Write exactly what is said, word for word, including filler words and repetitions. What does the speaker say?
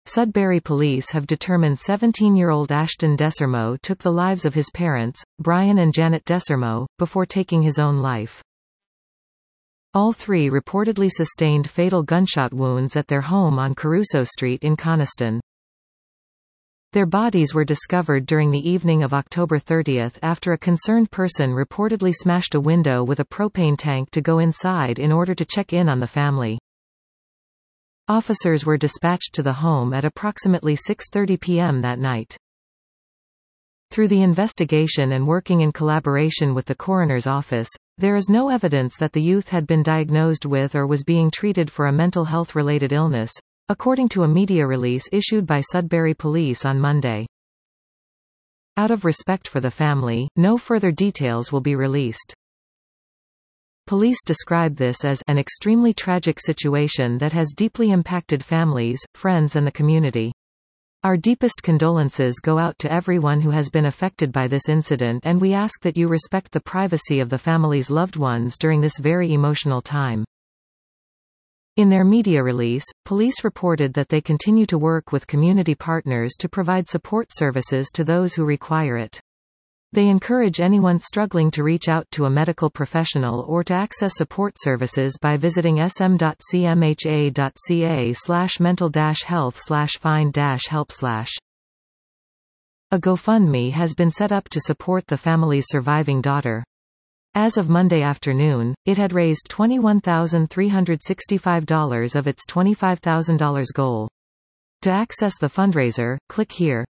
Sudbury police have determined seventeen-year-old Ashton Desormeaux took the lives of his parents, Brian and Janet Desormeaux, before taking his own life. All three reportedly sustained fatal gunshot wounds at their home on Caruso Street in Coniston. Their bodies were discovered during the evening of October thirtieth after a concerned person reportedly smashed a window with a propane tank to go inside in order to check in on the family. Officers were dispatched to the home at approximately six thirty p m that night. Through the investigation and working in collaboration with the coroner's office, there is no evidence that the youth had been diagnosed with or was being treated for a mental health-related illness, according to a media release issued by Sudbury Police on Monday. Out of respect for the family, no further details will be released. Police describe this as an extremely tragic situation that has deeply impacted families, friends and the community. Our deepest condolences go out to everyone who has been affected by this incident, and we ask that you respect the privacy of the family's loved ones during this very emotional time. In their media release, police reported that they continue to work with community partners to provide support services to those who require it. They encourage anyone struggling to reach out to a medical professional or to access support services by visiting s m dot c m h a dot c a slash mental dash health slash find dash help slash. A GoFundMe has been set up to support the family's surviving daughter. As of Monday afternoon, it had raised twenty-one thousand three hundred sixty-five dollars of its twenty-five thousand dollars goal. To access the fundraiser, click here.